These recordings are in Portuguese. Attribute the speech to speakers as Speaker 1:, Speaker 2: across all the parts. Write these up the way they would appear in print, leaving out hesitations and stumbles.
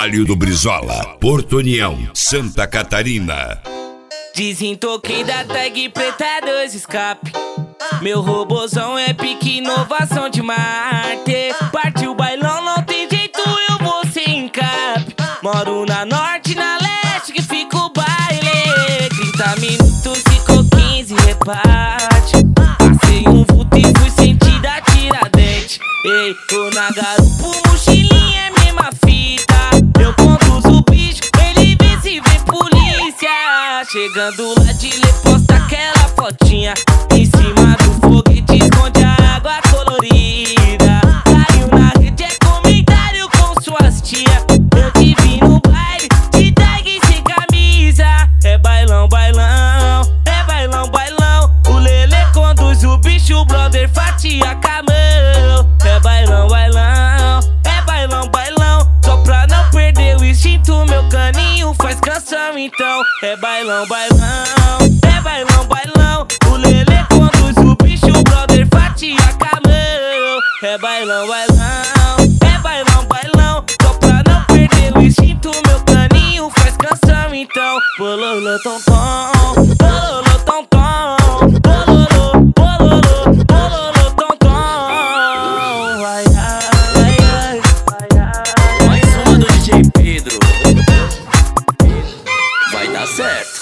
Speaker 1: Palio do Brizola, Porto União, Santa Catarina.
Speaker 2: Desentoquei da tag preta 2 escape. Meu robozão é pique inovação de Marte. Partiu o bailão, não tem jeito, eu vou sem encape. Moro na norte, na leste, que fica o baile. 30 minutos, ficou 15, reparte. Passei um vulto e fui sentir a Tiradentes. Ei, tô na garupa, mochilinha é mesma fita. Eu conduzo o bicho, ele vê se vê polícia. Chegando lá de lê, posta aquela fotinha. Em cima do foguete esconde a água colorida. Caiu na rede, é comentário com suas tia. Eu te vi no baile, de tag sem camisa. É bailão, bailão, é bailão, bailão. O Lelê conduz o bicho, o brother fatia com a mão. É bailão, bailão, é bailão, bailão. Só pra não perder o instinto, meu caninho faz canção então. É bailão, bailão, é bailão, bailão. O Lelê conduz o bicho, o brother fatia com a mão. É bailão, bailão, é bailão, bailão. Só pra não perder o instinto, meu caninho faz canção então. Bololô, tom, tom, bololô, tom, tom. Bololô, bololô, bololô, tom, tom. Ai, ai, ai, ai, ai.
Speaker 3: Mais uma do DJ Pedro. Vai dar certo.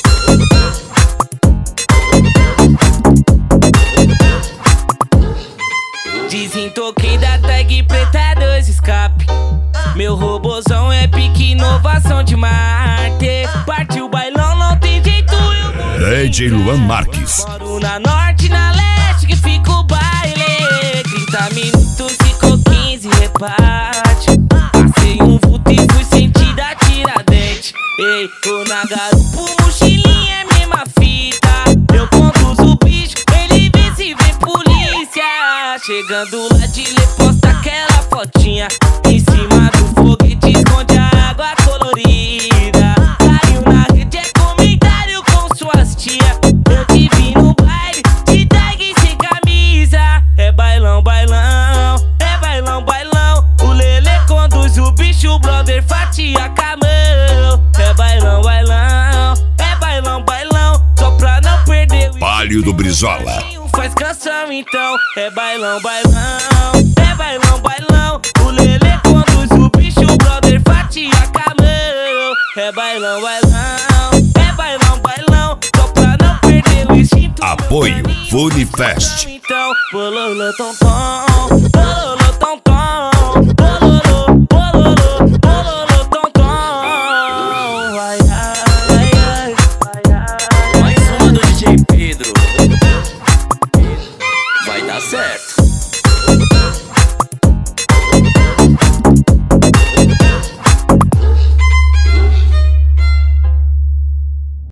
Speaker 2: Desentoquei da tag preta 2 escape. Meu robozão é pique inovação de Marte. Partiu o bailão, não tem jeito, eu vou.
Speaker 1: DJ Luan Marques.
Speaker 2: Moro na norte, na leste, que fica o baile. 30 minutos, ficou 15, reparte. Passei um vulto e fui sentir a Tiradentes. Ei, tô na garupa, mochilinha é mesma fita. Eu conduzo o bicho, ele vê se vê polícia. Chegando lá de lê, posta aquela fotinha. Em cima do foguete esconde a água colorida. Caiu na rede, é comentário com suas tia. Eu te vi no baile, de tag sem camisa. É bailão, bailão, é bailão, bailão. O Lelê conduz o bicho, o brother fatia com a mão. É bailão, bailão, é bailão, bailão. Só pra não perder o
Speaker 1: Palio do Brizola.
Speaker 2: faz canção então. É bailão, bailão, é bailão, bailão. O Lelê conduz o bicho, o brother fatia com a mão. É bailão, bailão, é bailão, bailão. Só pra não perder o instinto.
Speaker 1: Apoio Funifest.
Speaker 2: Então, bololô, tom, tom, bololô.